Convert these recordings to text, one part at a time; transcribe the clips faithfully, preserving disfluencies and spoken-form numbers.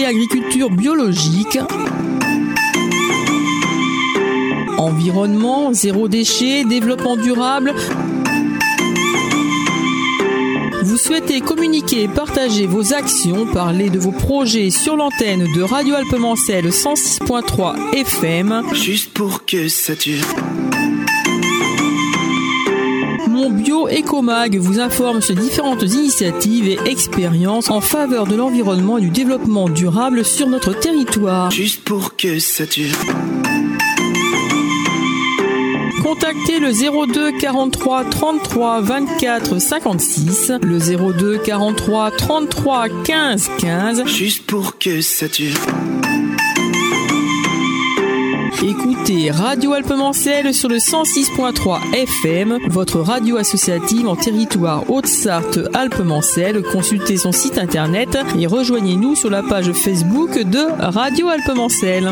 et agriculture biologique. Environnement, zéro déchet, développement durable. Vous souhaitez communiquer et partager vos actions, parler de vos projets sur l'antenne de Radio Alpemancel cent six point trois F M. Juste pour que ça dure. Mon Bio Ecomag vous informe sur différentes initiatives et expériences en faveur de l'environnement et du développement durable sur notre territoire. Juste pour que ça dure. Contactez le zéro deux quarante-trois trente-trois vingt-quatre cinquante-six, le zéro deux quarante-trois trente-trois quinze quinze. Juste pour que ça dure. Écoutez Radio Alpemancel sur le cent six point trois F M, votre radio associative en territoire Haute-Sarthe Alpemancel. Consultez son site internet et rejoignez-nous sur la page Facebook de Radio Alpemancel.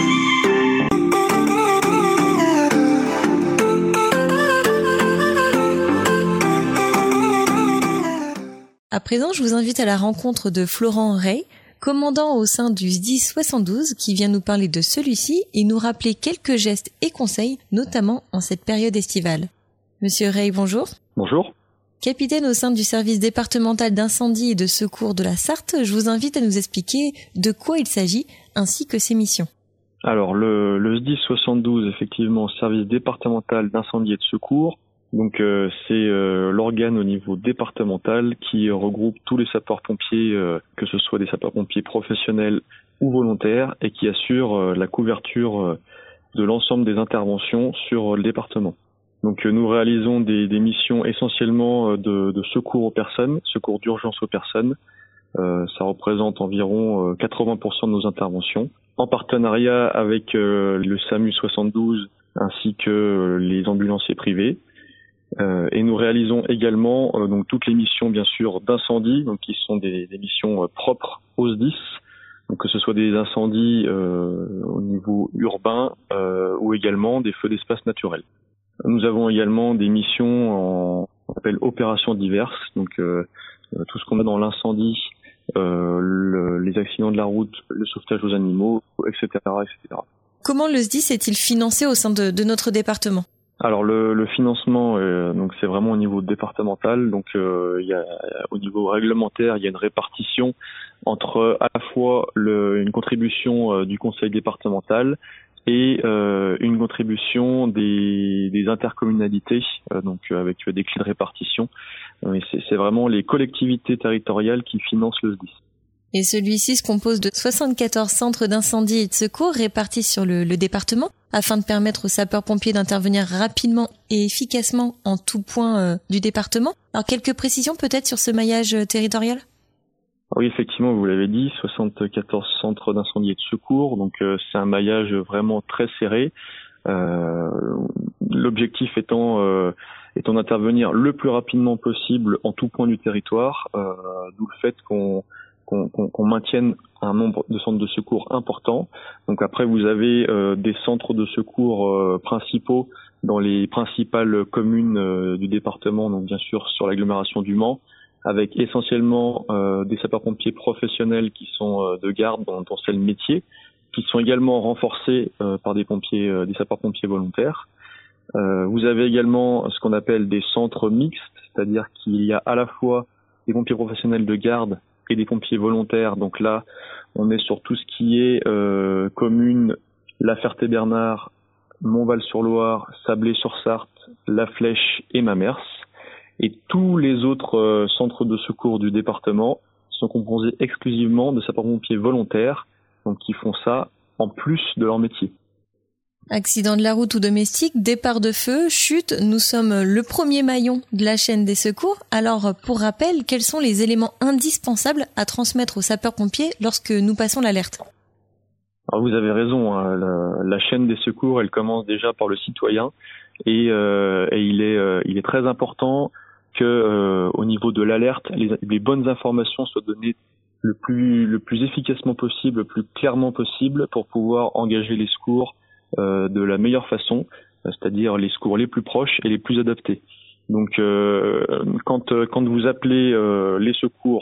À présent, je vous invite à la rencontre de Florent Rey, commandant au sein du S D I S soixante-douze, qui vient nous parler de celui-ci et nous rappeler quelques gestes et conseils, notamment en cette période estivale. Monsieur Rey, bonjour. Bonjour. Capitaine au sein du service départemental d'incendie et de secours de la Sarthe, je vous invite à nous expliquer de quoi il s'agit, ainsi que ses missions. Alors, le, le S D I S soixante-douze, effectivement, service départemental d'incendie et de secours. Donc euh, c'est euh, l'organe au niveau départemental qui euh, regroupe tous les sapeurs-pompiers, euh, que ce soit des sapeurs-pompiers professionnels ou volontaires, et qui assure euh, la couverture euh, de l'ensemble des interventions sur euh, le département. Donc euh, nous réalisons des, des missions essentiellement euh, de, de secours aux personnes, secours d'urgence aux personnes. Euh, ça représente environ euh, quatre-vingts pour cent de nos interventions, en partenariat avec euh, le SAMU soixante-douze ainsi que euh, les ambulanciers privés. Euh, et nous réalisons également euh, donc toutes les missions bien sûr d'incendie, donc qui sont des, des missions euh, propres au S D I S, donc que ce soit des incendies euh, au niveau urbain euh, ou également des feux d'espace naturels. Nous avons également des missions en on appelle opérations diverses, donc euh, tout ce qu'on a dans l'incendie, euh, le, les accidents de la route, le sauvetage aux animaux, et cetera, et cetera. Comment le S D I S est-il financé au sein de, de notre département ? Alors le, le financement, euh, donc c'est vraiment au niveau départemental. Donc euh, il y a au niveau réglementaire, il y a une répartition entre à la fois le, une contribution euh, du conseil départemental et euh, une contribution des, des intercommunalités, euh, donc avec des clés de répartition. Euh, c'est, c'est vraiment les collectivités territoriales qui financent le S D I S. Et celui-ci se compose de soixante-quatorze centres d'incendie et de secours répartis sur le, le département, afin de permettre aux sapeurs-pompiers d'intervenir rapidement et efficacement en tout point euh, du département. Alors, quelques précisions peut-être sur ce maillage euh, territorial ? Oui, effectivement, vous l'avez dit, soixante-quatorze centres d'incendie et de secours, donc euh, c'est un maillage vraiment très serré. Euh, l'objectif étant, euh, étant d'intervenir le plus rapidement possible en tout point du territoire, euh, d'où le fait qu'on Qu'on, qu'on, qu'on maintienne un nombre de centres de secours important. Donc après, vous avez euh, des centres de secours euh, principaux dans les principales communes euh, du département, donc bien sûr sur l'agglomération du Mans, avec essentiellement euh, des sapeurs-pompiers professionnels qui sont euh, de garde, dont, dont c'est le métier, qui sont également renforcés euh, par des pompiers, euh, des sapeurs-pompiers volontaires. Euh, vous avez également ce qu'on appelle des centres mixtes, c'est-à-dire qu'il y a à la fois des pompiers professionnels de garde et des pompiers volontaires. Donc là, on est sur tout ce qui est euh, commune, La Ferté-Bernard, Montval-sur-Loire, Sablé-sur-Sarthe, La Flèche et Mamers. Et tous les autres euh, centres de secours du département sont composés exclusivement de sapeurs-pompiers volontaires, donc qui font ça en plus de leur métier. Accident de la route ou domestique, départ de feu, chute, nous sommes le premier maillon de la chaîne des secours. Alors, pour rappel, quels sont les éléments indispensables à transmettre aux sapeurs-pompiers lorsque nous passons l'alerte ? Alors vous avez raison, hein, la, la chaîne des secours, elle commence déjà par le citoyen et, euh, et il est, euh, il est très important que, euh, au niveau de l'alerte, les, les bonnes informations soient données le plus, le plus efficacement possible, le plus clairement possible pour pouvoir engager les secours Euh, de la meilleure façon, c'est-à-dire les secours les plus proches et les plus adaptés. Donc euh, quand, quand vous appelez euh, les secours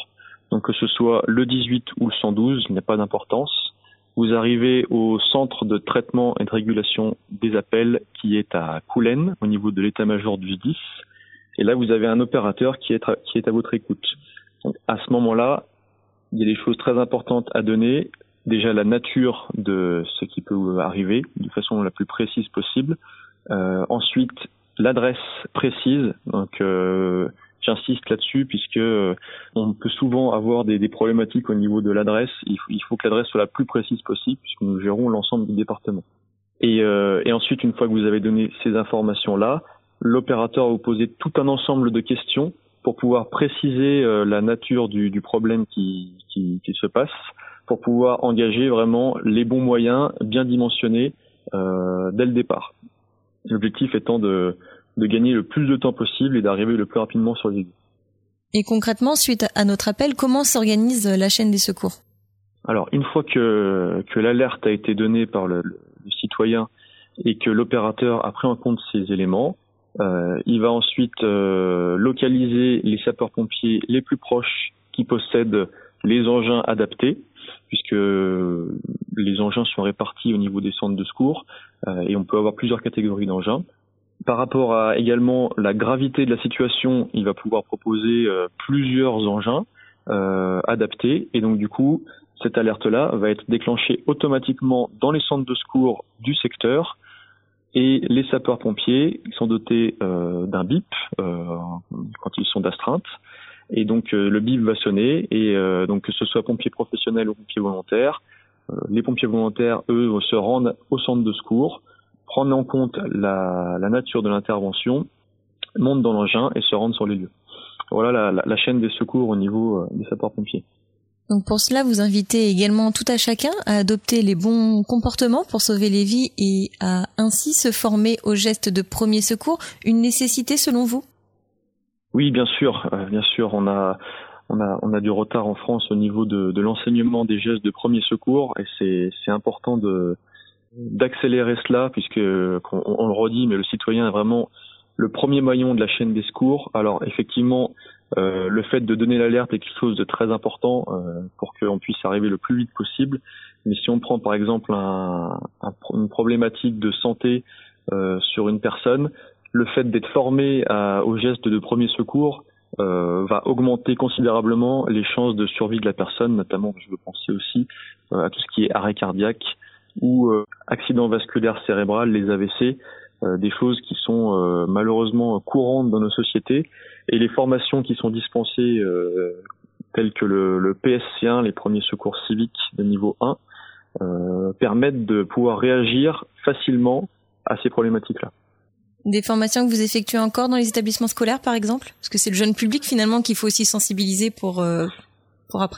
Donc que ce soit le dix-huit ou le cent douze, il n'y a pas d'importance. Vous arrivez au centre de traitement et de régulation des appels qui est à Coulennes, au niveau de l'état-major du S D I S. Et là, vous avez un opérateur qui est à, qui est à votre écoute. Donc, à ce moment-là, il y a des choses très importantes à donner. Déjà, la nature de ce qui peut arriver, de façon la plus précise possible. Euh, ensuite, l'adresse précise. Donc, euh, j'insiste là-dessus puisque euh, on peut souvent avoir des, des problématiques au niveau de l'adresse. Il faut, il faut que l'adresse soit la plus précise possible puisque nous gérons l'ensemble du département. Et, euh, et ensuite, une fois que vous avez donné ces informations-là, l'opérateur va vous poser tout un ensemble de questions pour pouvoir préciser euh, la nature du, du problème qui, qui, qui se passe, pour pouvoir engager vraiment les bons moyens bien dimensionnés euh, dès le départ. L'objectif étant de, de gagner le plus de temps possible et d'arriver le plus rapidement sur les lieux. Et concrètement, suite à notre appel, comment s'organise la chaîne des secours ? Alors, une fois que, que l'alerte a été donnée par le, le, le citoyen et que l'opérateur a pris en compte ces éléments, euh, il va ensuite euh, localiser les sapeurs-pompiers les plus proches qui possèdent les engins adaptés, puisque les engins sont répartis au niveau des centres de secours euh, et on peut avoir plusieurs catégories d'engins. Par rapport à également la gravité de la situation, il va pouvoir proposer euh, plusieurs engins euh, adaptés et donc du coup, cette alerte-là va être déclenchée automatiquement dans les centres de secours du secteur et les sapeurs-pompiers sont dotés euh, d'un bip euh, quand ils sont d'astreinte. Et donc euh, le bip va sonner et euh, donc que ce soit pompiers professionnels ou pompiers volontaires, euh, les pompiers volontaires, eux, se rendent au centre de secours, prennent en compte la, la nature de l'intervention, montent dans l'engin et se rendent sur les lieux. Voilà la, la, la chaîne des secours au niveau euh, des sapeurs-pompiers. Donc pour cela, vous invitez également tout à chacun à adopter les bons comportements pour sauver les vies et à ainsi se former aux gestes de premier secours, une nécessité selon vous ? Oui, bien sûr, euh, bien sûr, on a on a on a du retard en France au niveau de, de l'enseignement des gestes de premier secours et c'est c'est important de d'accélérer cela puisque on, on le redit, mais le citoyen est vraiment le premier maillon de la chaîne des secours. Alors effectivement, euh, le fait de donner l'alerte est quelque chose de très important euh, pour qu'on puisse arriver le plus vite possible. Mais si on prend par exemple un, un, une problématique de santé euh, sur une personne, le fait d'être formé à, aux gestes de premier secours euh, va augmenter considérablement les chances de survie de la personne, notamment je veux penser aussi euh, à tout ce qui est arrêt cardiaque ou euh, accident vasculaire cérébral, les A V C, euh, des choses qui sont euh, malheureusement courantes dans nos sociétés. Et les formations qui sont dispensées, euh, telles que le, le P S C un, les premiers secours civiques de niveau un, euh, permettent de pouvoir réagir facilement à ces problématiques-là. Des formations que vous effectuez encore dans les établissements scolaires, par exemple ? Parce que c'est le jeune public, finalement, qu'il faut aussi sensibiliser pour, euh, pour après ?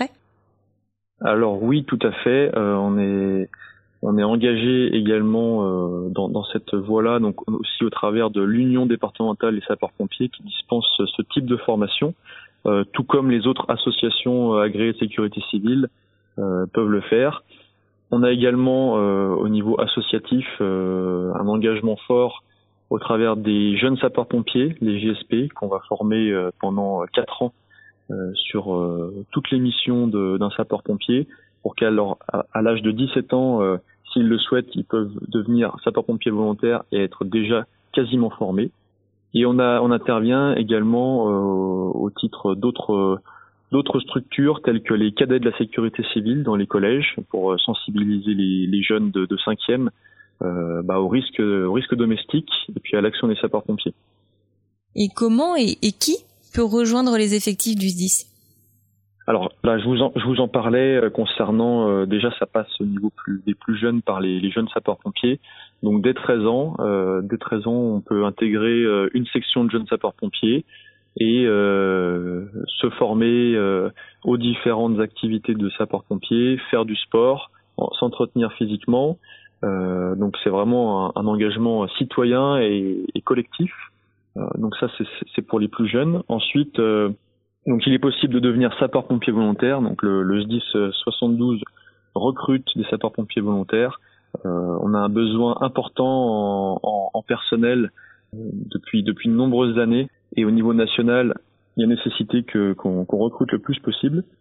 Alors oui, tout à fait. Euh, on est on est engagé également euh, dans, dans cette voie-là, donc aussi au travers de l'Union départementale des sapeurs-pompiers qui dispense ce type de formation, euh, tout comme les autres associations agréées de sécurité civile euh, peuvent le faire. On a également euh, au niveau associatif euh, un engagement fort au travers des jeunes sapeurs-pompiers, les J S P, qu'on va former euh, pendant quatre ans euh, sur euh, toutes les missions de, d'un sapeur-pompier, pour qu'à leur, à, à l'âge de dix-sept ans, euh, s'ils le souhaitent, ils peuvent devenir sapeurs-pompiers volontaires et être déjà quasiment formés. Et on, a, on intervient également euh, au titre d'autres, d'autres structures telles que les cadets de la sécurité civile dans les collèges pour sensibiliser les, les jeunes de, de cinquième Euh, bah, au risque, au risque domestique et puis à l'action des sapeurs-pompiers. Et comment et, et qui peut rejoindre les effectifs du S D I S ? Alors là, je vous en, je vous en parlais euh, concernant, euh, déjà ça passe au niveau plus, des plus jeunes par les, les jeunes sapeurs-pompiers. Donc dès treize ans, euh, dès treize ans, on peut intégrer euh, une section de jeunes sapeurs-pompiers et euh, se former euh, aux différentes activités de sapeurs-pompiers, faire du sport, s'entretenir physiquement. Euh, donc c'est vraiment un, un engagement citoyen et, et collectif. Euh, donc ça c'est, c'est pour les plus jeunes. Ensuite, euh, donc il est possible de devenir sapeur-pompier volontaire. Donc le, le S D I S soixante-douze recrute des sapeurs-pompiers volontaires. Euh, on a un besoin important en, en, en personnel depuis depuis de nombreuses années et au niveau national, il y a nécessité que qu'on, qu'on recrute le plus possible.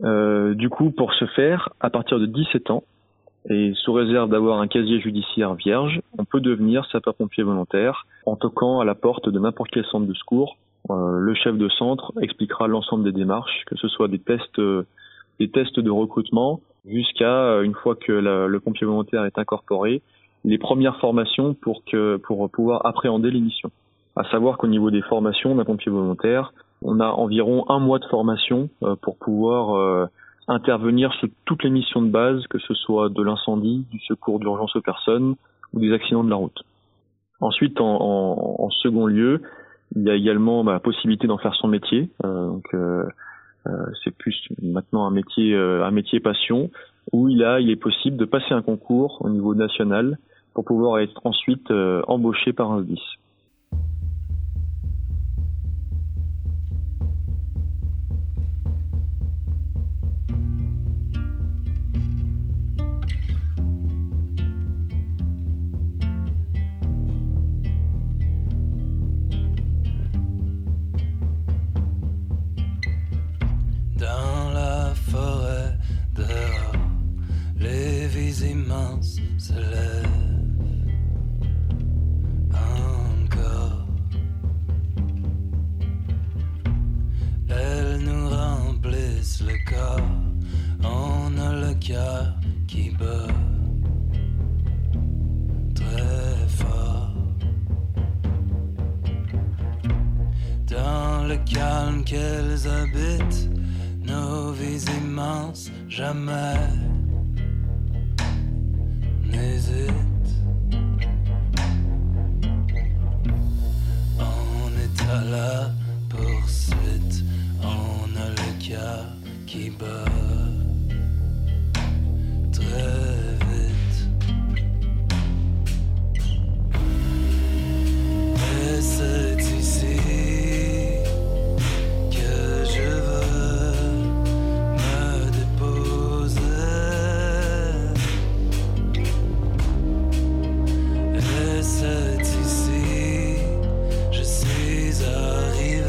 Euh, du coup, pour ce faire, à partir de dix-sept ans, et sous réserve d'avoir un casier judiciaire vierge, on peut devenir sapeur-pompier volontaire en toquant à la porte de n'importe quel centre de secours. Euh, le chef de centre expliquera l'ensemble des démarches, que ce soit des tests, euh, des tests de recrutement, jusqu'à, une fois que la, le pompier volontaire est incorporé, les premières formations pour que pour pouvoir appréhender les missions. À savoir qu'au niveau des formations d'un pompier volontaire, on a environ un mois de formation euh, pour pouvoir euh, intervenir sur toutes les missions de base, que ce soit de l'incendie, du secours d'urgence aux personnes ou des accidents de la route. Ensuite, en, en, en second lieu, il y a également bah, la possibilité d'en faire son métier. Euh, donc, euh, euh, c'est plus maintenant un métier, euh, un métier passion, où il a, il est possible de passer un concours au niveau national pour pouvoir être ensuite euh, embauché par un S D I S. Dans la forêt, dehors, les vies immenses se lèvent encore. Elles nous remplissent le corps, on a le cœur qui bat très fort. Dans le calme qu'elles habitent, nos vies immenses jamais n'hésitent. On est à la poursuite, on a le cœur qui bat très vite. Et c'est ici que je veux me déposer. Et c'est ici, je suis arrivé.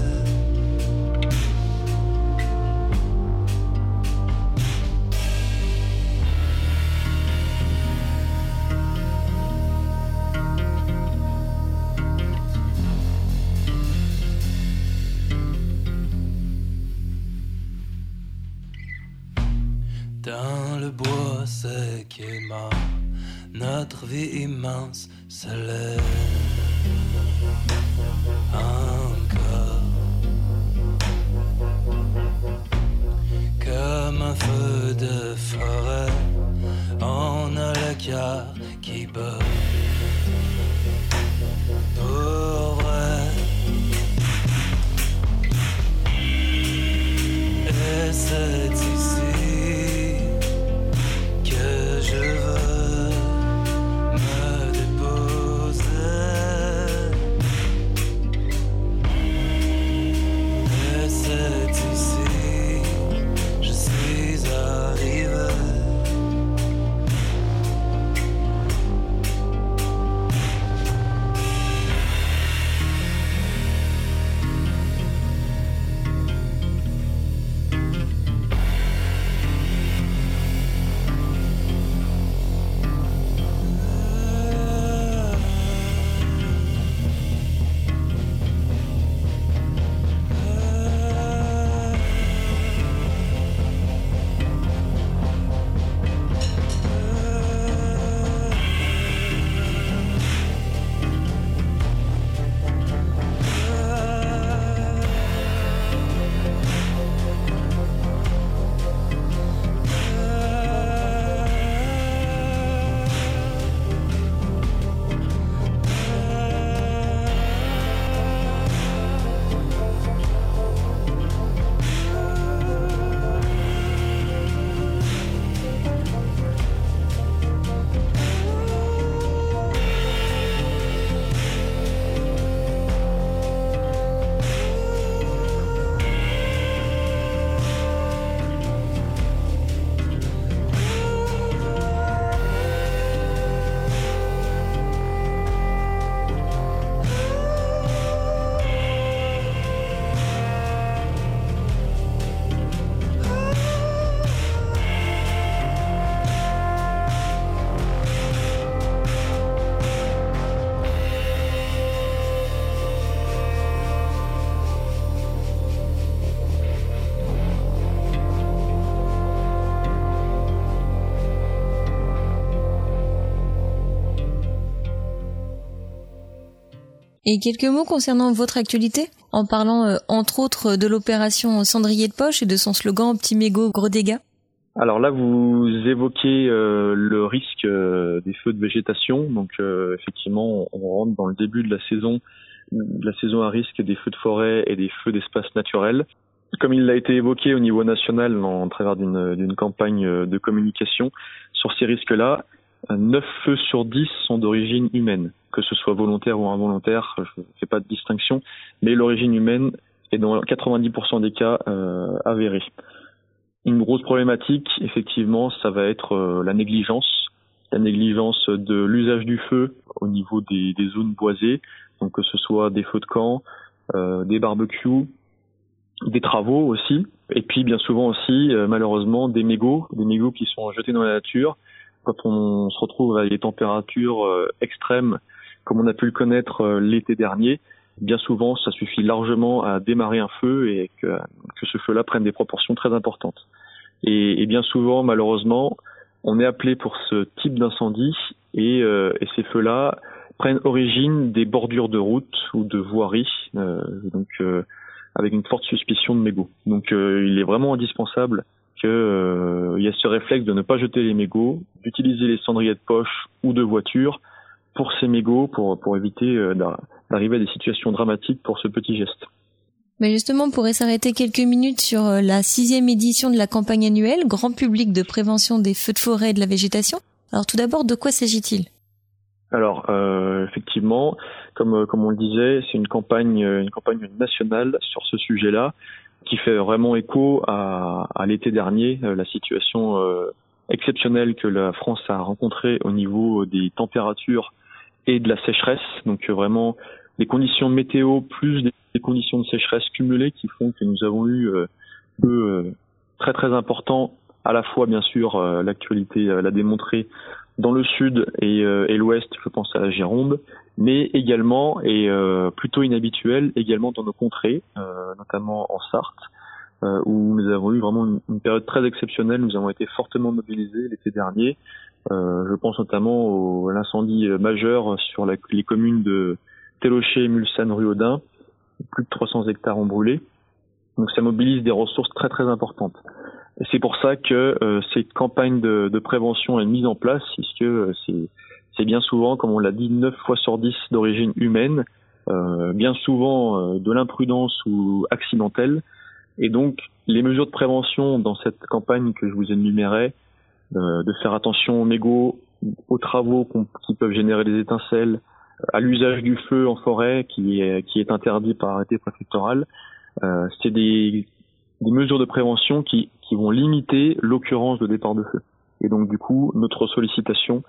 Dans le bois sec et mort, notre vie immense se lève encore. Comme un feu de forêt, on a le cœur qui bat pour vrai. Et c'est ici que je veux me déposer. Et c'est ici, je suis arrivé. Et quelques mots concernant votre actualité, en parlant euh, entre autres de l'opération Cendrier de poche et de son slogan Petit mégot, gros dégâts. Alors là, vous évoquez euh, le risque euh, des feux de végétation. Donc euh, effectivement, on rentre dans le début de la saison, de la saison à risque des feux de forêt et des feux d'espaces naturels. Comme il a été évoqué au niveau national en travers d'une, d'une campagne de communication sur ces risques-là, neuf feux sur dix sont d'origine humaine, que ce soit volontaire ou involontaire, je ne fais pas de distinction, mais l'origine humaine est dans quatre-vingt-dix pour cent des cas euh, avérée. Une grosse problématique, effectivement, ça va être euh, la négligence, la négligence de l'usage du feu au niveau des, des zones boisées, donc que ce soit des feux de camp, euh, des barbecues, des travaux aussi, et puis bien souvent aussi, euh, malheureusement, des mégots, des mégots qui sont jetés dans la nature. Quand on se retrouve avec des températures euh, extrêmes, comme on a pu le connaître euh, l'été dernier, bien souvent, ça suffit largement à démarrer un feu et que, que ce feu-là prenne des proportions très importantes. Et, et bien souvent, malheureusement, on est appelé pour ce type d'incendie et, euh, et ces feux-là prennent origine des bordures de routes ou de voiries, euh, donc euh, avec une forte suspicion de mégots. Donc euh, il est vraiment indispensable qu'il euh, y ait ce réflexe de ne pas jeter les mégots, d'utiliser les cendriers de poche ou de voiture pour ces mégots, pour, pour éviter euh, d'arriver à des situations dramatiques pour ce petit geste. Mais justement, on pourrait s'arrêter quelques minutes sur la sixième édition de la campagne annuelle Grand public de prévention des feux de forêt et de la végétation. Alors tout d'abord, de quoi s'agit-il ? Alors euh, effectivement, comme comme on le disait, c'est une campagne une campagne nationale sur ce sujet-là qui fait vraiment écho à, à l'été dernier, la situation euh, exceptionnelle que la France a rencontrée au niveau des températures et de la sécheresse. Donc vraiment les conditions météo plus des conditions de sécheresse cumulées qui font que nous avons eu euh, peu euh, très très importants. À la fois bien sûr euh, l'actualité euh, l'a démontré dans le sud et, euh, et l'ouest, je pense à la Gironde, mais également, et euh, plutôt inhabituel, également dans nos contrées, euh, notamment en Sarthe, euh, où nous avons eu vraiment une, une période très exceptionnelle. Nous avons été fortement mobilisés l'été dernier. Euh, je pense notamment au, à l'incendie majeur sur la, les communes de Télocher, Mulsanne, Ruaudin. Plus de trois cents hectares ont brûlé. Donc ça mobilise des ressources très très importantes. Et c'est pour ça que euh, cette campagne de, de prévention est mise en place, puisque euh, c'est, c'est bien souvent, comme on l'a dit, neuf fois sur dix d'origine humaine, euh, bien souvent euh, de l'imprudence ou accidentelle. Et donc, les mesures de prévention dans cette campagne que je vous énumérais, euh, de faire attention aux mégots, aux travaux qu'on, qui peuvent générer des étincelles, à l'usage du feu en forêt qui est, qui est interdit par arrêté préfectoral, euh, c'est des, des mesures de prévention qui qui vont limiter l'occurrence de départ de feu. Et donc du coup, notre sollicitation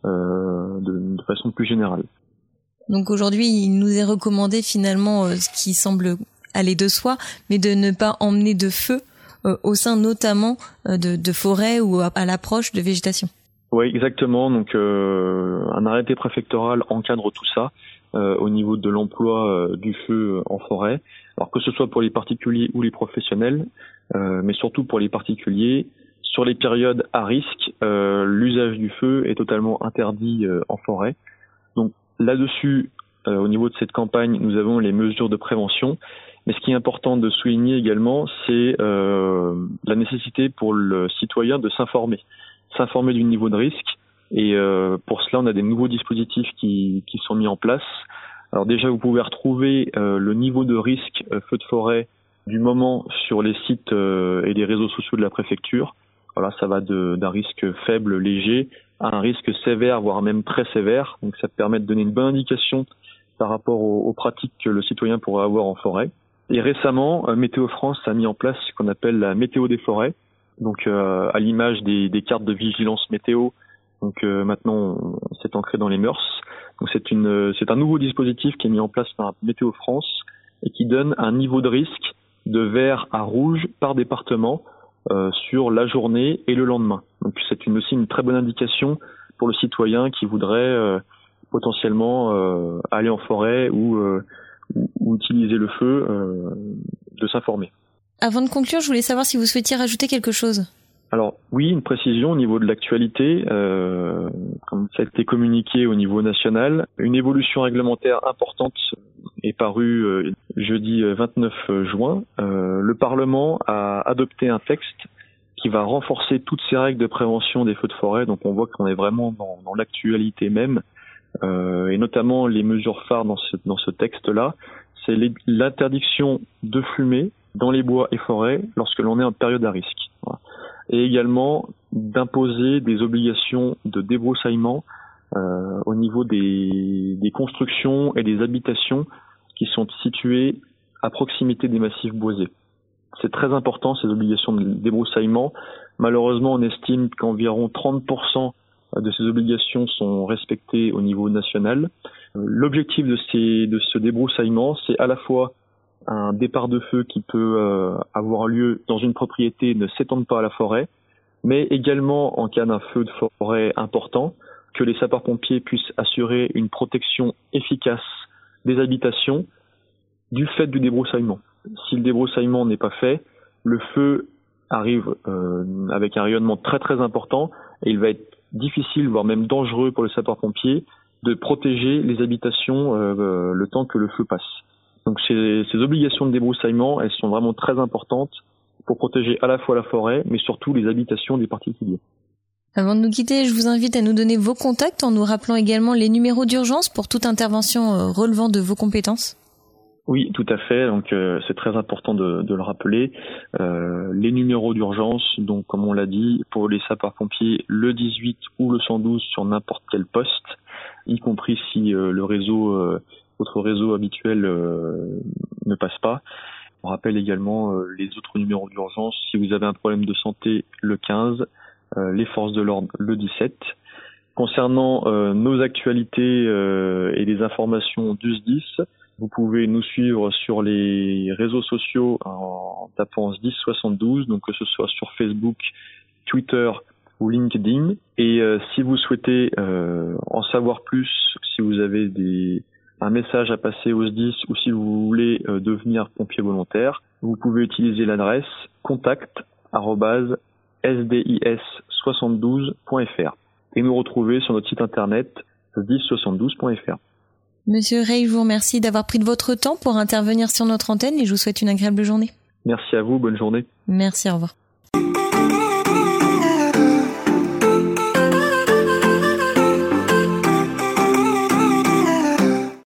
euh, de, de façon plus générale. Donc aujourd'hui, il nous est recommandé finalement euh, ce qui semble aller de soi, mais de ne pas emmener de feu euh, au sein notamment euh, de, de forêts ou à, à l'approche de végétation. Oui, exactement. Donc euh, un arrêté préfectoral encadre tout ça euh, au niveau de l'emploi euh, du feu en forêt. Alors que ce soit pour les particuliers ou les professionnels, euh, mais surtout pour les particuliers, sur les périodes à risque, euh, l'usage du feu est totalement interdit euh, en forêt. Donc là-dessus, euh, au niveau de cette campagne, nous avons les mesures de prévention. Mais ce qui est important de souligner également, c'est euh, la nécessité pour le citoyen de s'informer, s'informer du niveau de risque. Et euh, pour cela, on a des nouveaux dispositifs qui, qui sont mis en place. Alors déjà, vous pouvez retrouver euh, le niveau de risque euh, feu de forêt du moment sur les sites euh, et les réseaux sociaux de la préfecture. Voilà, ça va de, d'un risque faible, léger, à un risque sévère, voire même très sévère. Donc ça permet de donner une bonne indication par rapport aux, aux pratiques que le citoyen pourrait avoir en forêt. Et récemment, euh, Météo France a mis en place ce qu'on appelle la météo des forêts. Donc euh, à l'image des, des cartes de vigilance météo. Donc euh, maintenant, on, c'est ancré dans les mœurs. Donc c'est une, c'est un nouveau dispositif qui est mis en place par Météo France et qui donne un niveau de risque de vert à rouge par département euh, sur la journée et le lendemain. Donc c'est une, aussi une très bonne indication pour le citoyen qui voudrait euh, potentiellement euh, aller en forêt ou, euh, ou, ou utiliser le feu, euh, de s'informer. Avant de conclure, je voulais savoir si vous souhaitiez rajouter quelque chose. Alors oui, une précision au niveau de l'actualité, euh, comme ça a été communiqué au niveau national, une évolution réglementaire importante est parue euh, jeudi vingt-neuf juin. Euh, le Parlement a adopté un texte qui va renforcer toutes ces règles de prévention des feux de forêt. Donc on voit qu'on est vraiment dans, dans l'actualité même, euh, et notamment les mesures phares dans ce, dans ce texte-là, c'est les, l'interdiction de fumer dans les bois et forêts lorsque l'on est en période à risque. Voilà. Et également d'imposer des obligations de débroussaillement euh, au niveau des, des constructions et des habitations qui sont situées à proximité des massifs boisés. C'est très important, ces obligations de débroussaillement. Malheureusement, on estime qu'environ trente pour cent de ces obligations sont respectées au niveau national. L'objectif de, ces, de ce débroussaillement, c'est à la fois un départ de feu qui peut euh, avoir lieu dans une propriété et ne s'étendre pas à la forêt, mais également en cas d'un feu de forêt important, que les sapeurs-pompiers puissent assurer une protection efficace des habitations du fait du débroussaillement. Si le débroussaillement n'est pas fait, le feu arrive euh, avec un rayonnement très très important et il va être difficile, voire même dangereux pour le sapeur-pompier de protéger les habitations euh, le temps que le feu passe. Donc ces, ces obligations de débroussaillement, elles sont vraiment très importantes pour protéger à la fois la forêt, mais surtout les habitations des particuliers. Avant de nous quitter, je vous invite à nous donner vos contacts en nous rappelant également les numéros d'urgence pour toute intervention relevant de vos compétences. Oui, tout à fait. Donc euh, c'est très important de, de le rappeler. Euh, les numéros d'urgence, donc comme on l'a dit, pour les sapeurs-pompiers, le dix-huit ou le cent douze sur n'importe quel poste, y compris si euh, le réseau, euh, votre réseau habituel euh, ne passe pas. On rappelle également euh, les autres numéros d'urgence. Si vous avez un problème de santé, le quinze, euh, les forces de l'ordre, le dix-sept. Concernant euh, nos actualités euh, et les informations du S D I S, vous pouvez nous suivre sur les réseaux sociaux en tapant S D I S soixante-douze, donc que ce soit sur Facebook, Twitter ou LinkedIn. Et euh, si vous souhaitez euh, en savoir plus, si vous avez des, un message à passer au S D I S ou si vous voulez euh, devenir pompier volontaire, vous pouvez utiliser l'adresse contact arobase s d i s soixante-douze point f r et nous retrouver sur notre site internet s d i s soixante-douze point f r. Monsieur Rey, je vous remercie d'avoir pris de votre temps pour intervenir sur notre antenne et je vous souhaite une agréable journée. Merci à vous, bonne journée. Merci, au revoir.